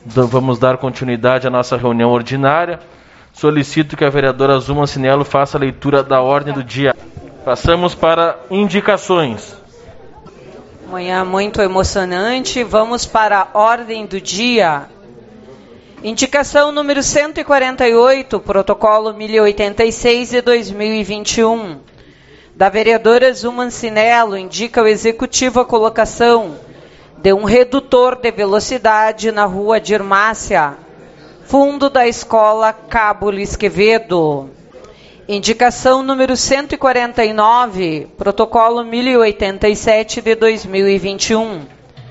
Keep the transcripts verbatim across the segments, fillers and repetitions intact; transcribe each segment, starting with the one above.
Vamos dar continuidade à nossa reunião ordinária. Solicito que a vereadora Azul Mancinello faça a leitura da ordem do dia. Passamos para indicações. Manhã muito emocionante. Vamos para a ordem do dia. Indicação número cento e quarenta e oito, protocolo mil e oitenta e seis de dois mil e vinte e um. Da vereadora Azul Mancinello, indica o executivo a colocação de um redutor de velocidade na rua Dirmácia, fundo da escola Cabo Luiz Quevedo. Indicação número cento e quarenta e nove, protocolo mil e oitenta e sete de dois mil e vinte e um.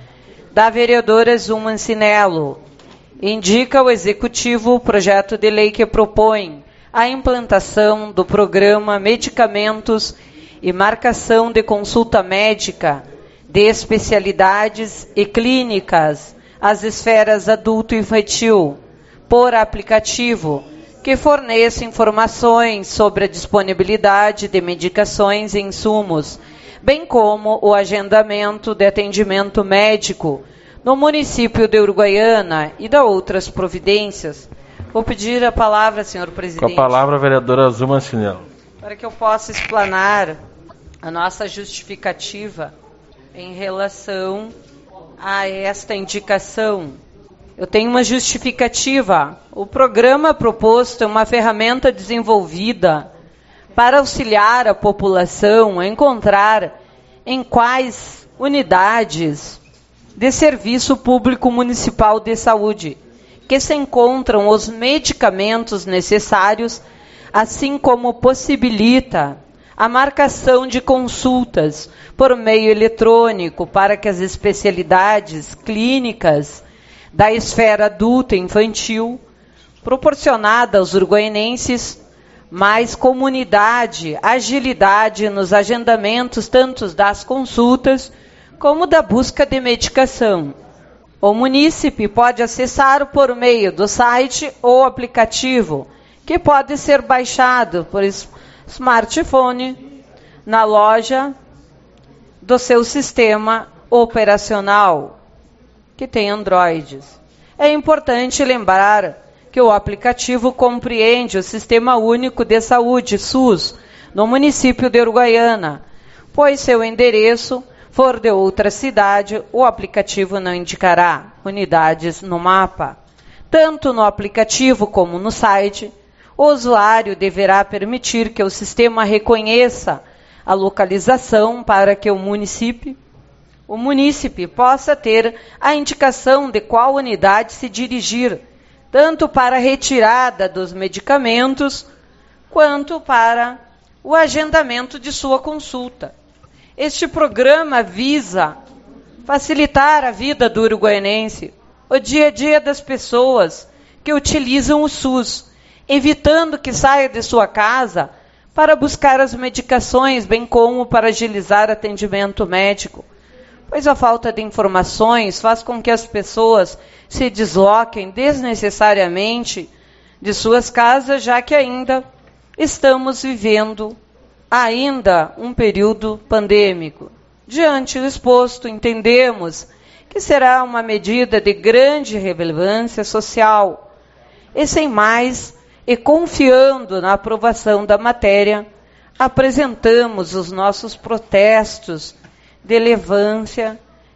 Da vereadora Azul Mancinello, indica o executivo o projeto de lei que propõe a implantação do programa Medicamentos e Marcação de Consulta Médica de Especialidades e Clínicas às esferas adulto-infantil, por aplicativo, que forneça informações sobre a disponibilidade de medicações e insumos, bem como o agendamento de atendimento médico no município de Uruguaiana e da outras providências. Vou pedir a palavra, senhor presidente. Com a palavra, a vereadora Azul Mancinello. Para que eu possa explanar a nossa justificativa em relação a esta indicação. Eu tenho uma justificativa. O programa proposto é uma ferramenta desenvolvida para auxiliar a população a encontrar em quais unidades de serviço público municipal de saúde que se encontram os medicamentos necessários, assim como possibilita a marcação de consultas por meio eletrônico para que as especialidades clínicas da esfera adulta e infantil, proporcionada aos uruguaienses mais comunidade, agilidade nos agendamentos tanto das consultas como da busca de medicação. O munícipe pode acessar por meio do site ou aplicativo, que pode ser baixado por smartphone na loja do seu sistema operacional, que tem Androids. É importante lembrar que o aplicativo compreende o Sistema Único de Saúde, SUS, no município de Uruguaiana, pois seu endereço for de outra cidade, o aplicativo não indicará unidades no mapa. Tanto no aplicativo como no site, o usuário deverá permitir que o sistema reconheça a localização para que o município, o munícipe possa ter a indicação de qual unidade se dirigir, tanto para a retirada dos medicamentos, quanto para o agendamento de sua consulta. Este programa visa facilitar a vida do uruguaiense, o dia a dia das pessoas que utilizam o SUS, evitando que saia de sua casa para buscar as medicações, bem como para agilizar atendimento médico. Pois a falta de informações faz com que as pessoas se desloquem desnecessariamente de suas casas, já que ainda estamos vivendo ainda um período pandêmico. Diante do exposto, entendemos que será uma medida de grande relevância social. E sem mais, e confiando na aprovação da matéria, apresentamos os nossos protestos de relevância,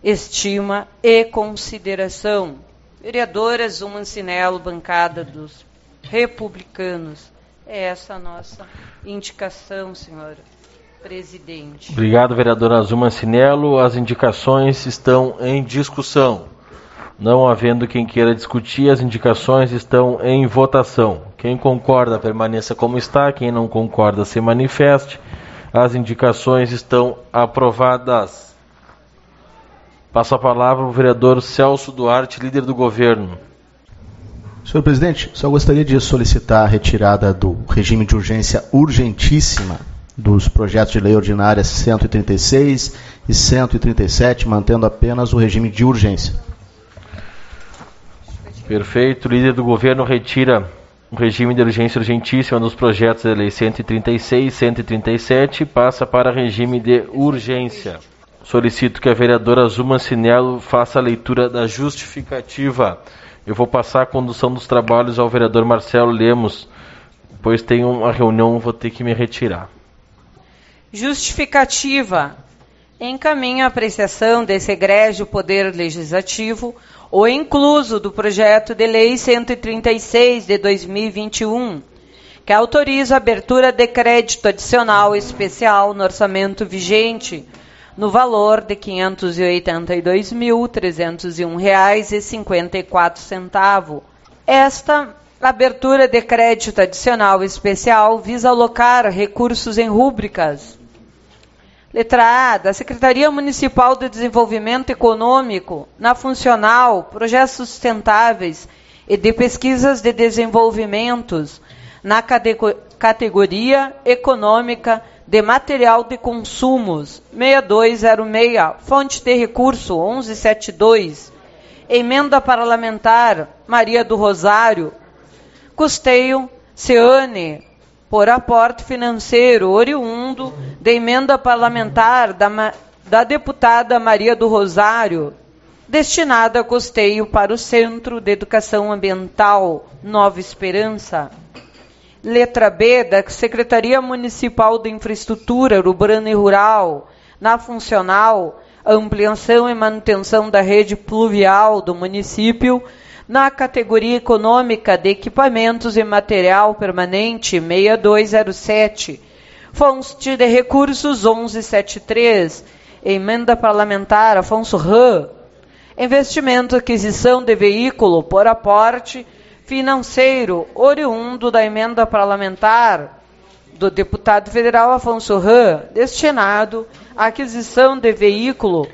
estima e consideração. Vereadora Azul Mancinello, bancada dos republicanos. É essa a nossa indicação, senhor presidente. Obrigado, vereadora Azul Mancinello. As indicações estão em discussão. Não havendo quem queira discutir, as indicações estão em votação. Quem concorda, permaneça como está. Quem não concorda, se manifeste. As indicações estão aprovadas. Passo a palavra ao vereador Celso Duarte, líder do governo. Senhor presidente, só gostaria de solicitar a retirada do regime de urgência urgentíssima dos projetos de lei ordinária cento e trinta e seis e cento e trinta e sete, mantendo apenas o regime de urgência. Perfeito. O líder do governo retira o regime de urgência urgentíssima dos projetos de lei cento e trinta e seis e cento e trinta e sete e passa para regime de urgência. Solicito que a vereadora Azul Mancinello faça a leitura da justificativa. Eu vou passar a condução dos trabalhos ao vereador Marcelo Lemos, pois tenho uma reunião, vou ter que me retirar. Justificativa. Encaminho a apreciação desse egrégio Poder Legislativo o incluso do projeto de lei cento e trinta e seis de dois mil e vinte e um, que autoriza a abertura de crédito adicional especial no orçamento vigente, no valor de quinhentos e oitenta e dois mil, trezentos e um reais e cinquenta e quatro centavos. Esta abertura de crédito adicional especial visa alocar recursos em rúbricas. Letra A, da Secretaria Municipal de Desenvolvimento Econômico, na funcional, projetos sustentáveis e de pesquisas de desenvolvimentos, na categoria econômica de material de consumos, seis dois zero seis, fonte de recurso onze setenta e dois, emenda parlamentar Maria do Rosário, custeio Ceane, por aporte financeiro oriundo de emenda parlamentar da, da deputada Maria do Rosário, destinada a custeio para o Centro de Educação Ambiental Nova Esperança. Letra B, da Secretaria Municipal de Infraestrutura Urbana e Rural, na funcional, ampliação e manutenção da rede pluvial do município, na categoria econômica de equipamentos e material permanente seis dois zero sete, fonte de recursos onze setenta e três, emenda parlamentar Afonso Rã, investimento aquisição de veículo por aporte financeiro oriundo da emenda parlamentar do deputado federal Afonso Rã, destinado à aquisição de veículo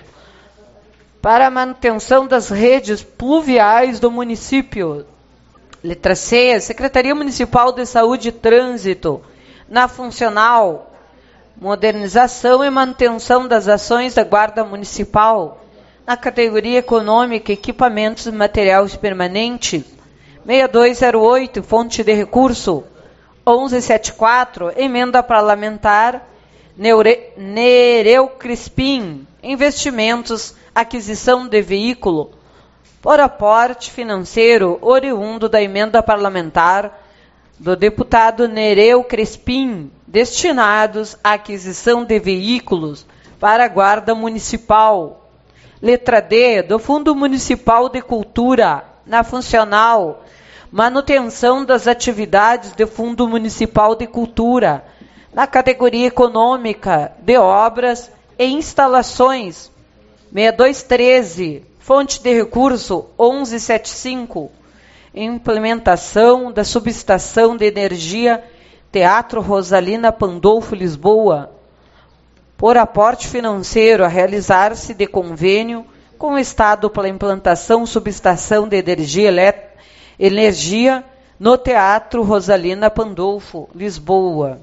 para a manutenção das redes pluviais do município. Letra C, Secretaria Municipal de Saúde e Trânsito, na funcional, modernização e manutenção das ações da Guarda Municipal, na categoria econômica, equipamentos e materiais permanentes, seis dois zero oito, fonte de recurso, onze setenta e quatro, emenda parlamentar, Neure, Nereu Crispim, investimentos, aquisição de veículo, por aporte financeiro oriundo da emenda parlamentar do deputado Nereu Crispim, destinados à aquisição de veículos para a Guarda Municipal. Letra D, do Fundo Municipal de Cultura, na funcional, manutenção das atividades do Fundo Municipal de Cultura, na categoria econômica de obras e instalações, seis dois treze, fonte de recurso onze setenta e cinco, implementação da subestação de energia Teatro Rosalina Pandolfo, Lisboa, por aporte financeiro a realizar-se de convênio com o Estado pela implantação subestação de energia elétrica energia no Teatro Rosalina Pandolfo, Lisboa.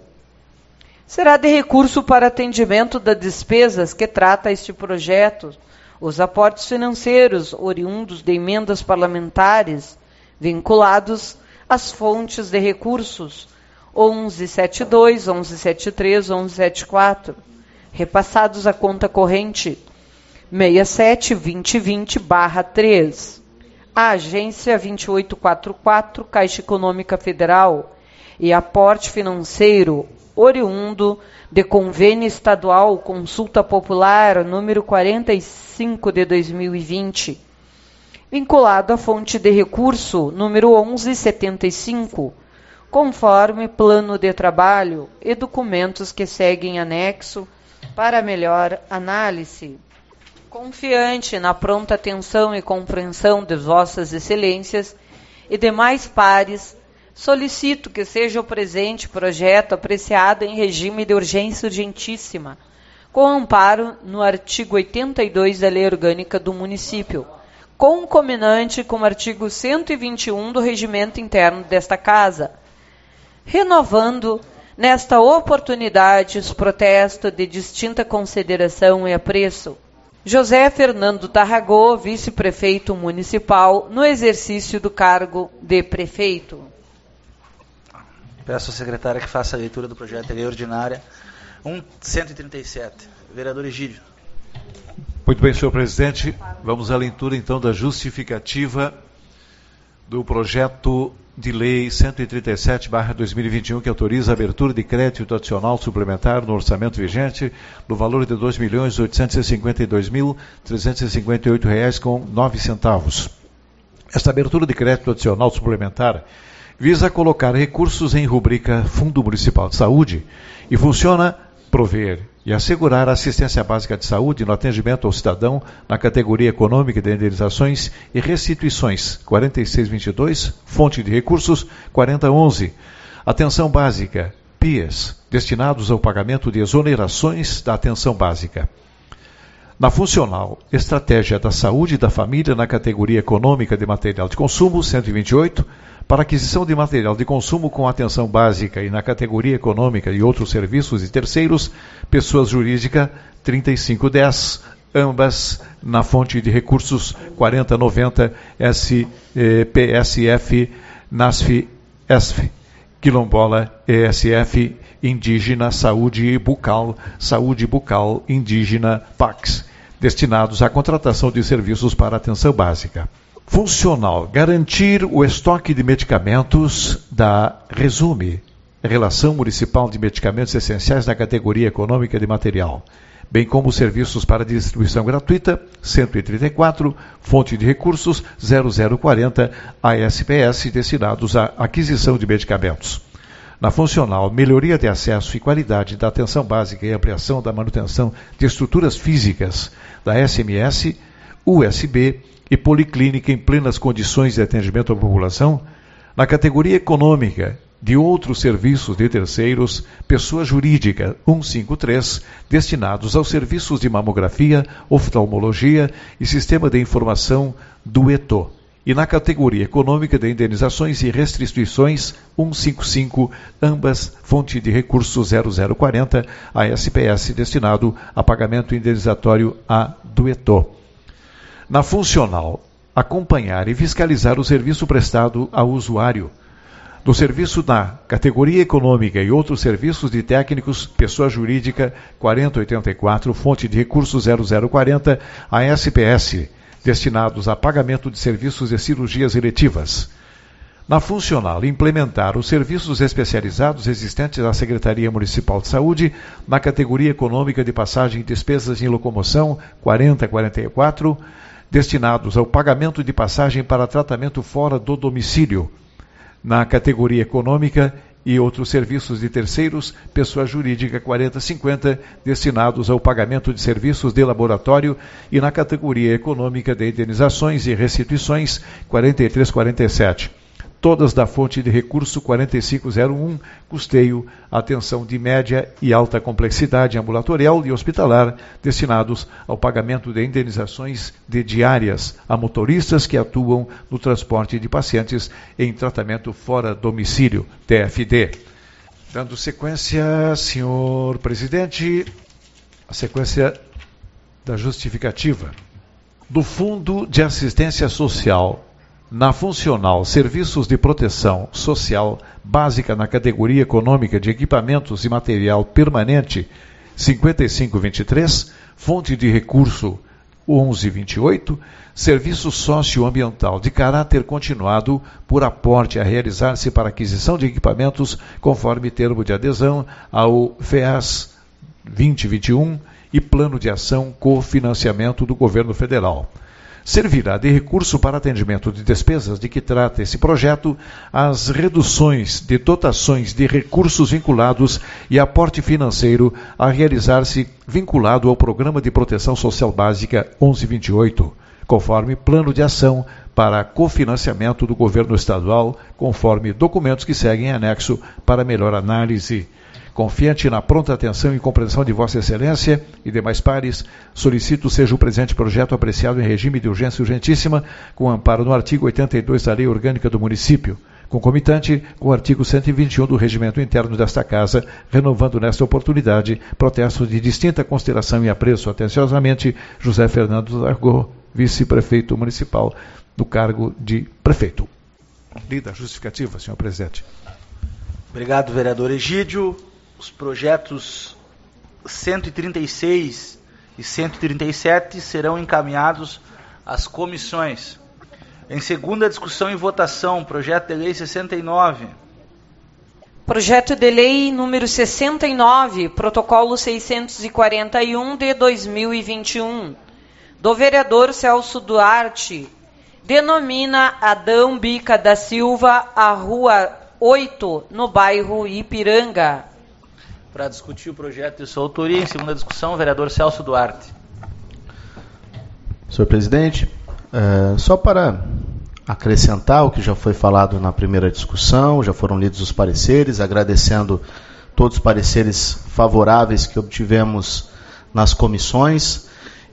Será de recurso para atendimento das despesas que trata este projeto, os aportes financeiros oriundos de emendas parlamentares vinculados às fontes de recursos onze setenta e dois, onze setenta e três, onze setenta e quatro, repassados à conta corrente sessenta e sete, vinte vinte barra três. A agência vinte e oito quarenta e quatro, Caixa Econômica Federal, e aporte financeiro oriundo de convênio estadual Consulta Popular número quarenta e cinco de dois mil e vinte, vinculado à fonte de recurso número onze setenta e cinco, conforme plano de trabalho e documentos que seguem anexo para melhor análise. Confiante na pronta atenção e compreensão de vossas excelências e demais pares, solicito que seja o presente projeto apreciado em regime de urgência urgentíssima, com amparo no artigo oitenta e dois da Lei Orgânica do Município, concomitante com o artigo cento e vinte e um do Regimento Interno desta Casa, renovando nesta oportunidade os protestos de distinta consideração e apreço. José Fernando Tarragó, vice-prefeito municipal, no exercício do cargo de prefeito. Peço à secretária que faça a leitura do projeto de lei ordinária cento e trinta e sete. Vereador Egídio. Muito bem, senhor presidente. Vamos à leitura, então, da justificativa do projeto de lei cento e trinta e sete barra dois mil e vinte e um, que autoriza a abertura de crédito adicional suplementar no orçamento vigente no valor de dois milhões oitocentos e cinquenta e dois mil trezentos e cinquenta e oito reais com nove centavos. Esta abertura de crédito adicional suplementar visa colocar recursos em rubrica Fundo Municipal de Saúde e funciona prover e assegurar a assistência básica de saúde no atendimento ao cidadão na categoria econômica de indenizações e restituições quarenta e seis vinte e dois, fonte de recursos quarenta e onze. Atenção básica, P I E S, destinados ao pagamento de exonerações da atenção básica. Na funcional, Estratégia da Saúde e da Família na categoria econômica de material de consumo, cento e vinte e oito, para aquisição de material de consumo com atenção básica e na categoria econômica e outros serviços e terceiros, pessoas jurídicas, trinta e cinco dez, ambas na fonte de recursos quarenta noventa, S, eh, P S F, NASF, E S F, Quilombola, E S F, Indígena, Saúde Bucal, Saúde Bucal Indígena, Pax, destinados à contratação de serviços para atenção básica. Funcional, garantir o estoque de medicamentos da Resume, Relação Municipal de Medicamentos Essenciais na categoria econômica de material, bem como serviços para distribuição gratuita, cento e trinta e quatro, fonte de recursos zero zero quarenta, A S P S, destinados à aquisição de medicamentos. Na funcional, melhoria de acesso e qualidade da atenção básica e ampliação da manutenção de estruturas físicas da S M S, U S B e policlínica em plenas condições de atendimento à população, na categoria econômica de outros serviços de terceiros, pessoa jurídica cento e cinquenta e três, destinados aos serviços de mamografia, oftalmologia e sistema de informação do E T O. E na categoria econômica de indenizações e restrições, cento e cinquenta e cinco, ambas fonte de recursos zero zero quarenta, A S P S, destinado a pagamento indenizatório a do E T O. Na funcional, acompanhar e fiscalizar o serviço prestado ao usuário. Do serviço na categoria econômica e outros serviços de técnicos, pessoa jurídica quarenta oitenta e quatro, fonte de recursos zero zero quarenta, A S P S, destinados a pagamento de serviços de cirurgias eletivas. Na funcional, implementar os serviços especializados existentes na Secretaria Municipal de Saúde, na categoria econômica de passagem e despesas em locomoção quarenta quarenta e quatro, destinados ao pagamento de passagem para tratamento fora do domicílio. Na categoria econômica e outros serviços de terceiros, pessoa jurídica quarenta cinquenta, destinados ao pagamento de serviços de laboratório, e na categoria econômica de indenizações e restituições, quarenta e três quarenta e sete. Todas da fonte de recurso quarenta e cinco zero um, custeio, atenção de média e alta complexidade ambulatorial e hospitalar, destinados ao pagamento de indenizações de diárias a motoristas que atuam no transporte de pacientes em tratamento fora domicílio, T F D. Dando sequência, senhor presidente, a sequência da justificativa. Do Fundo de Assistência Social, na funcional Serviços de Proteção Social Básica na categoria econômica de equipamentos e material permanente cinquenta e cinco vinte e três, fonte de recurso onze vinte e oito, serviço socioambiental de caráter continuado por aporte a realizar-se para aquisição de equipamentos conforme termo de adesão ao F E A S vinte vinte e um e Plano de Ação Cofinanciamento do Governo Federal. Servirá de recurso para atendimento de despesas de que trata esse projeto, as reduções de dotações de recursos vinculados e aporte financeiro a realizar-se vinculado ao Programa de Proteção Social Básica onze vinte e oito, conforme plano de ação para cofinanciamento do governo estadual, conforme documentos que seguem em anexo para melhor análise. Confiante na pronta atenção e compreensão de Vossa Excelência e demais pares, solicito seja o presente projeto apreciado em regime de urgência urgentíssima, com amparo no artigo oitenta e dois da Lei Orgânica do Município, concomitante com o artigo cento e vinte e um do Regimento Interno desta Casa, renovando nesta oportunidade protestos de distinta consideração e apreço. Atenciosamente, José Fernando Argot, vice-prefeito municipal, do cargo de prefeito. Lida a justificativa, senhor presidente. Obrigado, vereador Egídio. Os projetos cento e trinta e seis e cento e trinta e sete serão encaminhados às comissões. Em segunda discussão e votação, projeto de lei sessenta e nove. Projeto de lei número sessenta e nove, protocolo seiscentos e quarenta e um de dois mil e vinte e um, do vereador Celso Duarte, denomina Adão Bica da Silva a Rua oito, no bairro Ipiranga. Para discutir o projeto de sua autoria, em segunda discussão, o vereador Celso Duarte. Senhor presidente, é, só para acrescentar o que já foi falado na primeira discussão, já foram lidos os pareceres, agradecendo todos os pareceres favoráveis que obtivemos nas comissões.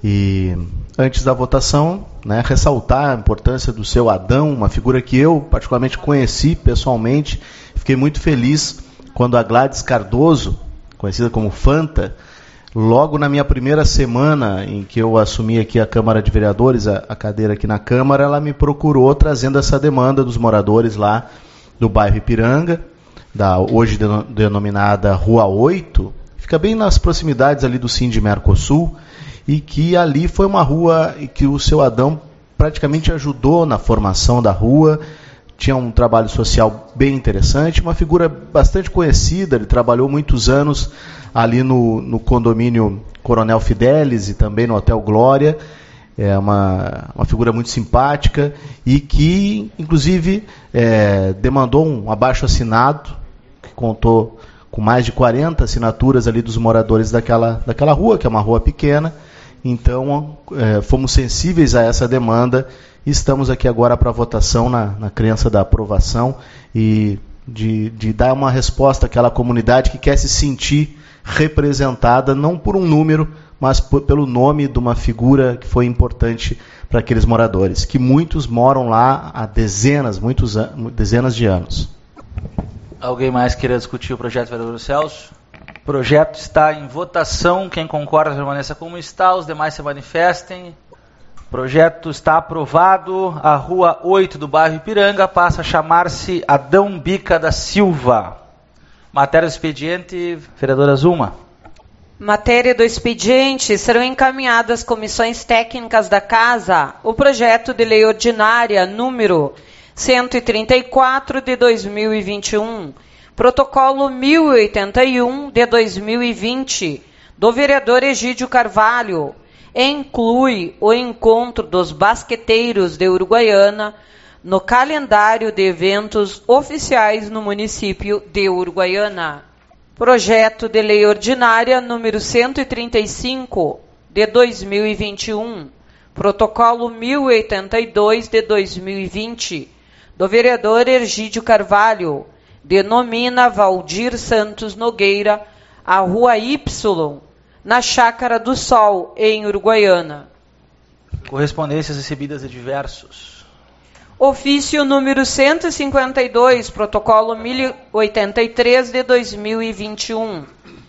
E antes da votação, né, ressaltar a importância do seu Adão, uma figura que eu particularmente conheci pessoalmente. Fiquei muito feliz quando a Gladys Cardoso, conhecida como Fanta, logo na minha primeira semana em que eu assumi aqui a Câmara de Vereadores, a, a cadeira aqui na Câmara, ela me procurou trazendo essa demanda dos moradores lá do bairro Ipiranga, da hoje denominada Rua oito, fica bem nas proximidades ali do Sind Mercosul, e que ali foi uma rua em que o seu Adão praticamente ajudou na formação da rua. Tinha um trabalho social bem interessante, uma figura bastante conhecida. Ele trabalhou muitos anos ali no, no condomínio Coronel Fidelis e também no Hotel Glória. É uma, uma figura muito simpática e que, inclusive, é, demandou um abaixo-assinado, que contou com mais de quarenta assinaturas ali dos moradores daquela, daquela rua, que é uma rua pequena. Então, é, fomos sensíveis a essa demanda e estamos aqui agora para votação na, na crença da aprovação e de, de dar uma resposta àquela comunidade que quer se sentir representada, não por um número, mas por, pelo nome de uma figura que foi importante para aqueles moradores, que muitos moram lá há dezenas, muitos, dezenas de anos. Alguém mais queira discutir o projeto, vereador Celso? O projeto está em votação. Quem concorda permaneça como está, os demais se manifestem. O projeto está aprovado. A Rua oito do bairro Ipiranga passa a chamar-se Adão Bica da Silva. Matéria do expediente, vereadora Zuma. Matéria do expediente, serão encaminhadas às comissões técnicas da Casa o projeto de lei ordinária número cento e trinta e quatro de dois mil e vinte e um, protocolo mil e oitenta e um de dois mil e vinte, do vereador Egídio Carvalho, inclui o encontro dos basqueteiros de Uruguaiana no calendário de eventos oficiais no município de Uruguaiana. Projeto de lei ordinária número cento e trinta e cinco de dois mil e vinte e um, protocolo mil e oitenta e dois de dois mil e vinte, do vereador Egídio Carvalho, denomina Valdir Santos Nogueira a Rua Y, na Chácara do Sol, em Uruguaiana. Correspondências recebidas de diversos. Ofício número cento e cinquenta e dois, protocolo mil e oitenta e três de dois mil e vinte e um.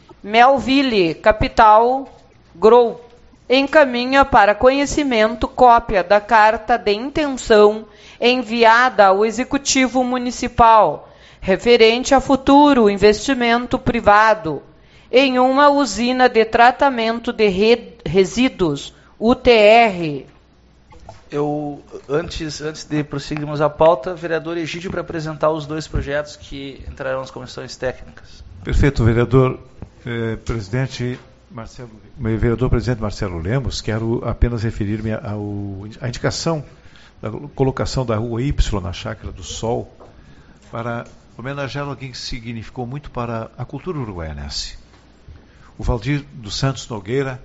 Melville, capital, Grou, encaminha para conhecimento cópia da carta de intenção enviada ao Executivo Municipal, referente a futuro investimento privado em uma usina de tratamento de re- resíduos, U T R. Eu, antes, antes de prosseguirmos a pauta, vereador Egídio, para apresentar os dois projetos que entrarão nas comissões técnicas. Perfeito, vereador eh, presidente Marcelo, vereador presidente Marcelo Lemos, quero apenas referir-me ao, à indicação da colocação da Rua Y na Chácara do Sol para homenagear alguém que significou muito para a cultura uruguaianense. O Valdir dos Santos Nogueira,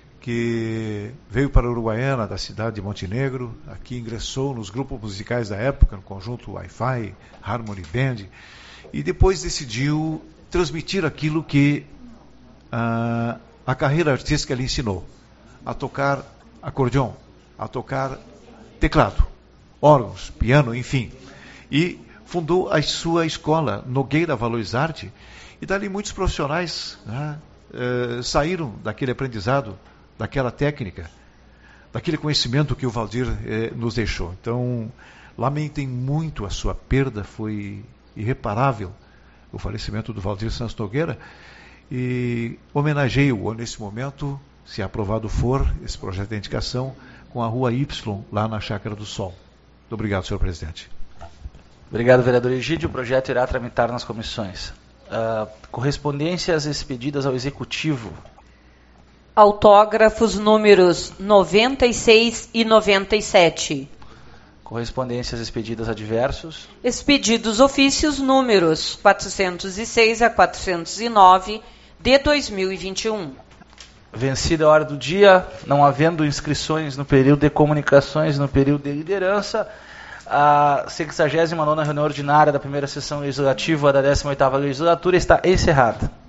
que veio para a Uruguaiana, da cidade de Montenegro, aqui ingressou nos grupos musicais da época, no conjunto Wi-Fi, Harmony Band, e depois decidiu transmitir aquilo que ah, a carreira artística lhe ensinou, a tocar acordeon, a tocar teclado, órgãos, piano, enfim. E fundou a sua escola, Nogueira Valores Arte, e dali muitos profissionais né, eh, saíram daquele aprendizado, daquela técnica, daquele conhecimento que o Valdir eh, nos deixou. Então, lamentem muito a sua perda, foi irreparável o falecimento do Valdir Santos Nogueira, e homenageio-o nesse momento, se aprovado for esse projeto de indicação, com a Rua Y, lá na Chácara do Sol. Muito obrigado, senhor presidente. Obrigado, vereador Egídio. O projeto irá tramitar nas comissões. Uh, correspondências expedidas ao Executivo. Autógrafos números noventa e seis e noventa e sete. Correspondências expedidas a diversos. Expedidos ofícios números quatrocentos e seis a quatrocentos e nove de dois mil e vinte e um. Vencida a hora do dia, não havendo inscrições no período de comunicações, no período de liderança, a sexagésima nona reunião ordinária da primeira sessão legislativa da décima oitava legislatura está encerrada.